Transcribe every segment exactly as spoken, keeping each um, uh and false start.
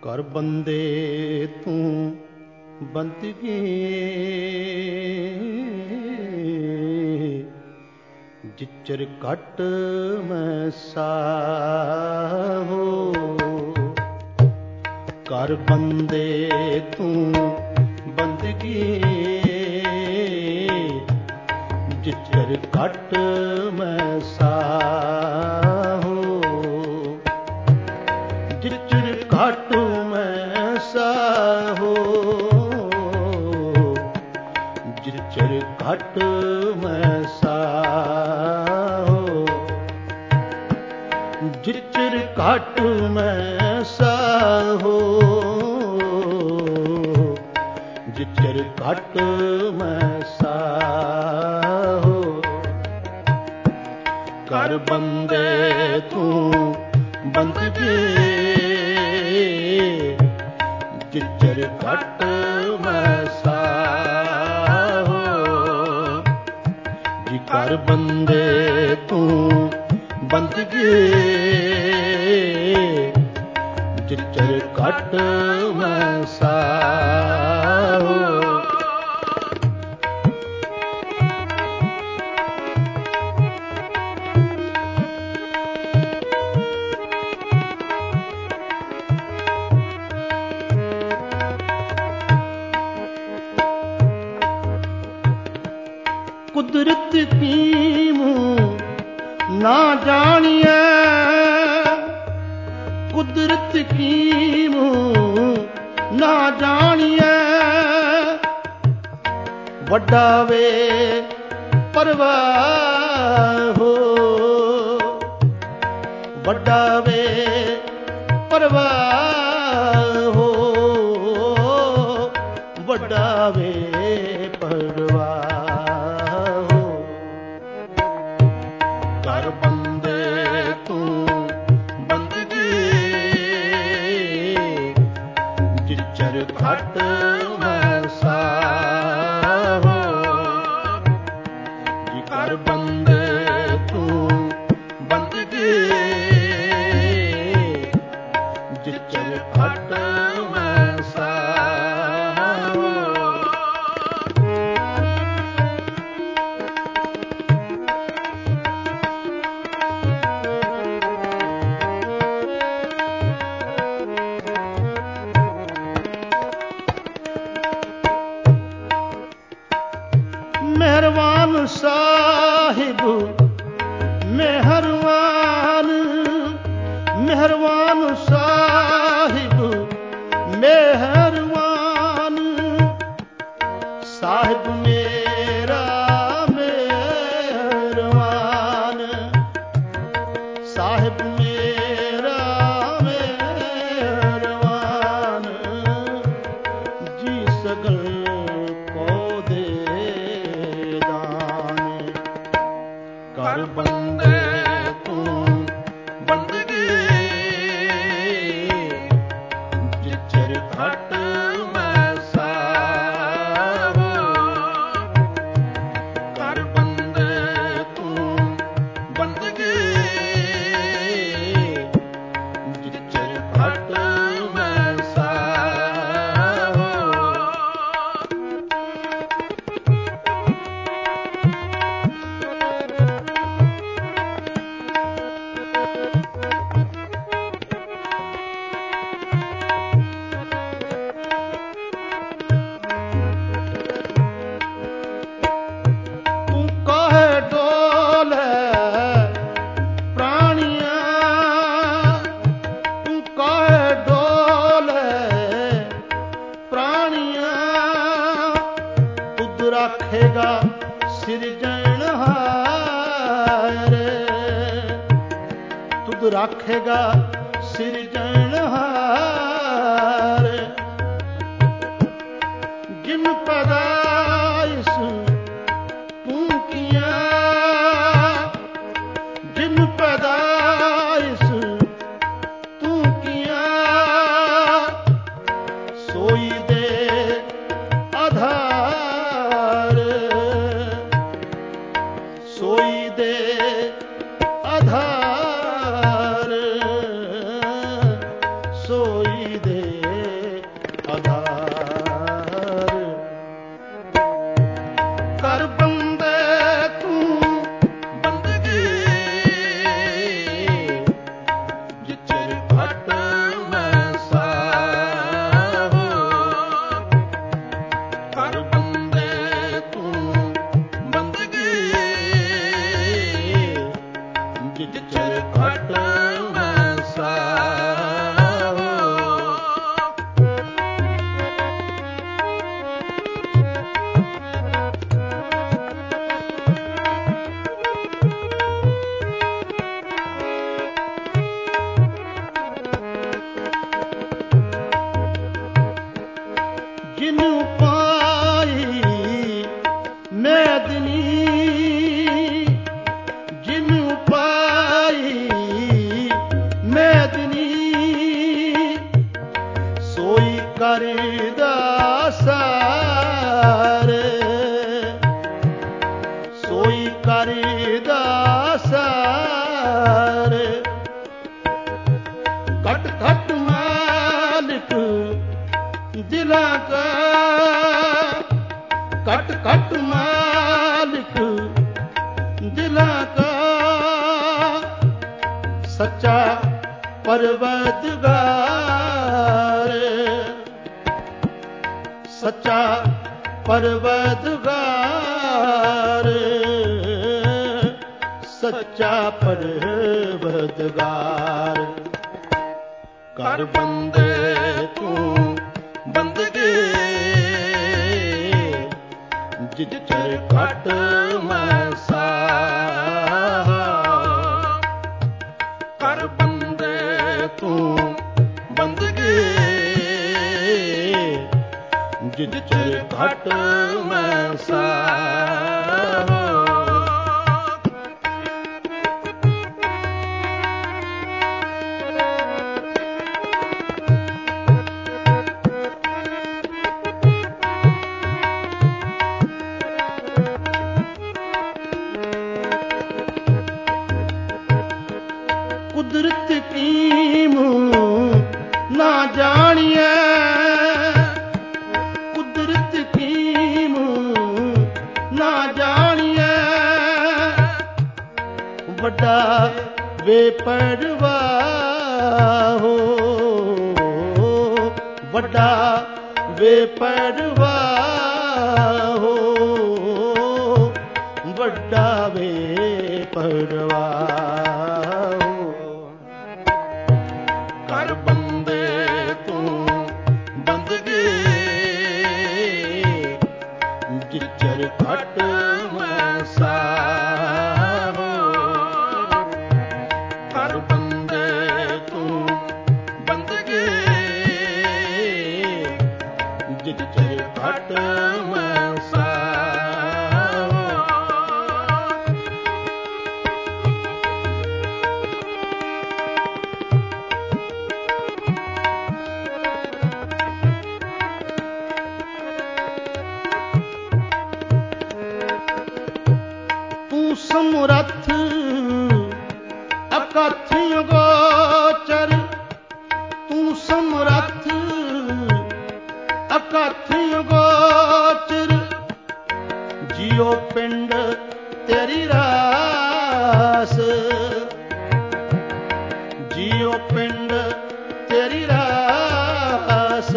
ਕਰ ਬੰਦੇ ਤੂੰ ਬੰਦਗੀ ਜਿਚਰ ਘਟ ਮੈਂ ਸਾਹੋ। ਕਰ ਬੰਦੇ ਤੂੰ ਬੰਦਗੀ ਜਿਚਰ ਘਟ ਮੈਂ ਸਾਹੋ। ਜਿਚਰ ਘਟ ਮੈਂ ਸਾਹੋ ਜਿਚਰ ਘਟ ਮੈਂ ਸਾਹੋ। ਜਿਚਰ ਘਟ ਮੈਂ ਸਾਹੋ ਜਿਚਰ ਘਟ ਮੈਂ ਸਾਹੋ। ਕਰ ਬੰਦੇ ਤੂੰ ਬੰਦਗੀ ਜਿਚਰ ਘਟ ਮੈਂ ਸਾਹੋ। ਜੀ ਕਰ ਬੰਦੇ ਤੂੰ ਬੰਦਗੀ ਜਿਚਰ ਘਟ ਮੈਂ ਸਾਹੋ। ਕੁਦਰਤ ਕੀਮੂ ਨਾ ਜਾਣੀਐ, ਕੁਦਰਤ ਕੀਮੂ ਨਾ ਜਾਣੀਐ। ਵੱਡਾ ਵੇ ਪਰਵਾਹ ਹੋ, ਵੱਡਾ ਵੇ ਪਰਵਾਹ ਹੋ, ਵੱਡਾ ਵੇ ਪਰਵਾਹ। ਕਰ ਬੰਦੇ ਤੂੰ ਬੰਦਗੀ ਜਿਚਰ ਘਟ ਮੈਂ ਸਾਹੋ। ਜੀ ਕਰ ਬੰਦੇ ਤੂੰ ਬੰਦਗੀ ਜਿਚਰ ਘਟ ਮੈਂ ਸਾਹੋ। ਮਿਹਰਬਾਨ ਸਾਹਿਬ ਮਿਹਰਬਾਨ, ਮਿਹਰਬਾਨ ਸਾਹਿਬ ਮਿਹਰਬਾਨ। ਸਾਹਿਬ ਮੇਰਾ ਮਿਹਰਬਾਨ, ਸਾਹਿਬ ਮੇਰਾ ਮਿਹਰਬਾਨ। ਜੀ ਸਗਲ ਕੋ ਦੇ ਕਰ ਬੰਦੇ ਤੂੰ ਬੰਦਗੀ ਜਿਚਰ ਘਟ ਮੈਂ ਸਾਹੋ। ਕਰ ਬੰਦੇ ਤੂੰ ਬੰਦਗੀ ਜਿਚਰ ਘਟ ਮੈਂ ਸਾਹੋ। ਰਾਖੇਗਾ ਸਿਰਜਣਹਾਰ, ਤੁਧ ਰਾਖੇਗਾ ਸਿਰਜਣਹਾਰ। ਜਿਨ ਪੈਦਾਇਸ਼ ਤੂੰ ਕੀਆ, ਜਿਨ ਪੈਦਾਇਸ਼ ਤੂੰ ਕੀਆ। ਸੋਈ ਦੇ ਆਧਾਰ, ਸੋਈ ਦੇ ਆਧਾਰ। ਜਿਚਰ ਘਟ ਮੈਸਾ ਜਿਨੂੰ ਪਾਈ ਮੈਦਨੀ ਜਿਨੂੰ ਪਾਈ ਮੈਦਨੀ ਸੋਈ ਕਰਦਾ ਸਾਰ ਸੋਈ ਕਰਦਾ ਸਾਰ ਘਟ ਘਟ ਮਾਲਿਕ ਦਿਲਾਂ ਕਾ ਘਟ ਘਟ ਮਾਲਿਕ ਦਿਲਾਂ ਕਾ ਸੱਚਾ ਪਰਵਰਦਗਾਰ ਸੱਚਾ ਪਰਵਰਦਗਾਰ ਸੱਚਾ ਪਰਵਰਦਗਾਰ ਕਰ ਬੰਦੇ ਤੂੰ ਬੰਦਗੇ ਜਿਚਰ ਘਟ ਮੈਸਾ ਕਰ ਬੰਦੇ ਤੂੰ ਬੰਦਗੇ ਜਿਚਰ ਘਟ ਮੈਸਾ ਕੁਦਰਤ ਕੀਮ ਨਾ ਜਾਣੀਐ ਕੁਦਰਤ ਕੀਮ ਨਾ ਜਾਣੀਐ ਵੱਡਾ ਬੇਪਰਵਾਹ ਹੋ ਵੱਡਾ ਬੇਪਰਵਾਹ ਹੋ ਵੱਡਾ ਬੇਪਰਵਾਹ ਕਰ ਬੰਦੇ ਤੂੰ ਬੰਦਗੇ ਜਿਚਰ ਘਟ ਮੈਸਾ ਕਰ ਬੰਦੇ ਤੂੰ ਬੰਦਗੇ ਜਿਚਰ ਘਟ ਮੈਸਾ ਤੂੰ ਸਮਰੱਥ ਅਕਥ ਗੋਚਰ ਤੂੰ ਸਮਰੱਥ ਅਕਥ ਗੋਚਰ ਜਿਉ ਪਿੰਡ ਤੇਰੀ ਰਾਸ ਜਿਉ ਪਿੰਡ ਤੇਰੀ ਰਾਸ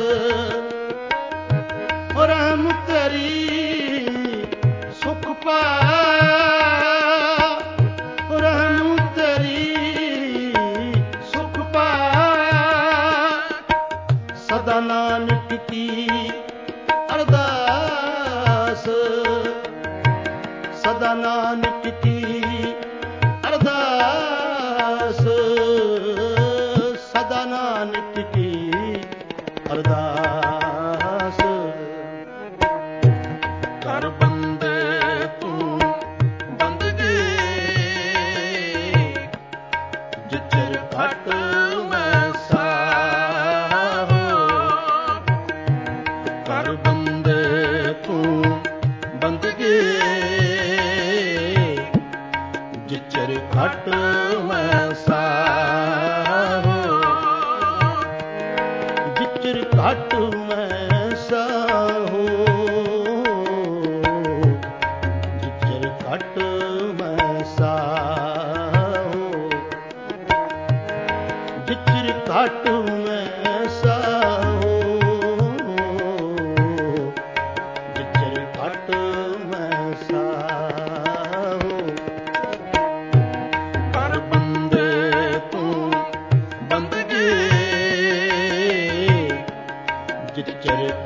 ਰਹਿਮ ਤੇਰੀ ਸੁਖ ਪਾਇਆ ਰਹਿਮ ਤੇਰੀ ਸੁਖ ਪਾਇਆ ਸਦਾ ਨਾਨਕ ਕੀ ਅਰਦਾਸ ਸਦਾ ਨਾਨਕ ਕੀ ਅਰਦਾਸ ਸਦਾ ਨਾਨਕ ਕੀ ਅਰਦਾਸ ਕਰ ਬੰਦੇ ਤੂੰ ਬੰਦਗੇ ਜਿਚਰ ਘਟ ਮੈਸਾ ਕਰ ਬੰਦੇ ਤੂੰ ਬੰਦਗੇ ਜਿਚਰ ਘਟ ਮੈਸਾ ਜਿਚਰ ਘਟ ਮੈਸਾ ਹੋ ਜਿਚਰ ਘਟ ਮੈਸਾ ਹੋ ਜਿਚਰ ਘਟ ਮੈਸਾ ਹੋ ਜਿਚਰ ਘਟ ਮੈਸਾ ਹੋ ਕਰ ਬੰਦੇ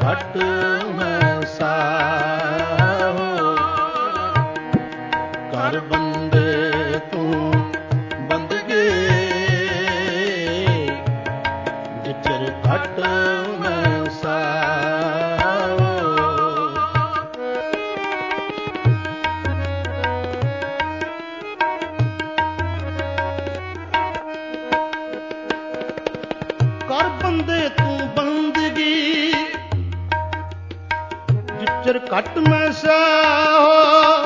ਘਟ ਮੈਂ ਸਾਹੋ ਕਰ ਬੰਦੇ ਤੂੰ ਬੰਦਗੇ ਜਿਚਰ ਘਟ ਮੈਂ ਸਾਹੋ ਕਰ ਬੰਦੇ ਤੂੰ ਬੰਦਗੀ ਜਿਚਰ ਘਟ ਮੈਂ ਸਾਹੋ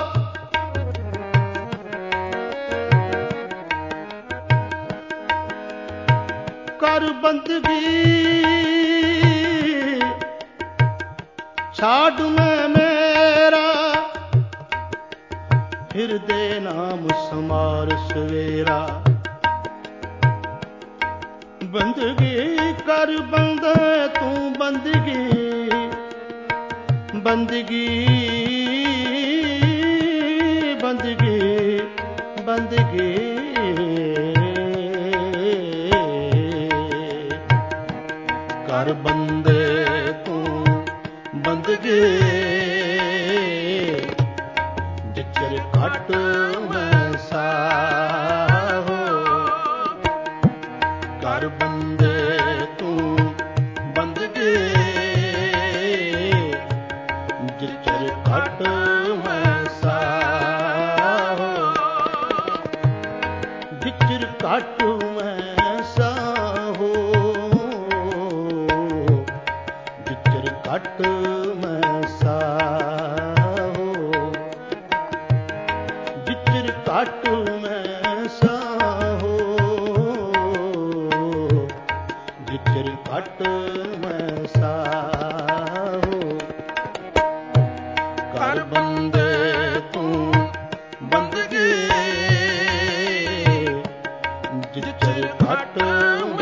ਕਰ ਬੰਦਗੀ ਛਾੜ ਮੈਂ ਮੇਰਾ ਹਿਰਦੇ ਨਾਮ ਸਮਾਰ ਸਵੇਰਾ ਬੰਦਗੀ ਕਰ ਬੰਦਾ ਤੂੰ ਬੰਦਗੀ ਬੰਦਗੀ ਬੰਦਗੀ ਬੰਦਗੀ ਕਰ ਬੰਦੇ ਤੂੰ ਬੰਦਗੀ ਜਿਚਰ ਘਟ ਮੈਂ ਸਾਹੋ ਕਰ ਬੰਦੇ ਤੂੰ ਬੰਦਗੀ ਜਿਚਰ ਘਟ ਮੈਂ ਸਾਹੋ ਜਿਚਰ ਘਟ ਮੈਂ ਸਾਹੋ ਜਿਚਰ ਘਟ ਮੈਂ ਸਾਹੋ ਜਿਚਰ ਘਟ ਮੈਂ ਸਾਹੋ ਜਿਚਰ ਘਟ ਮੈਂ ਸਾਹੋ ਕਰ ਬੰਦੇ ਤੂੰ ਬੰਦਗੀ ਜਿਚਰ ਘਟ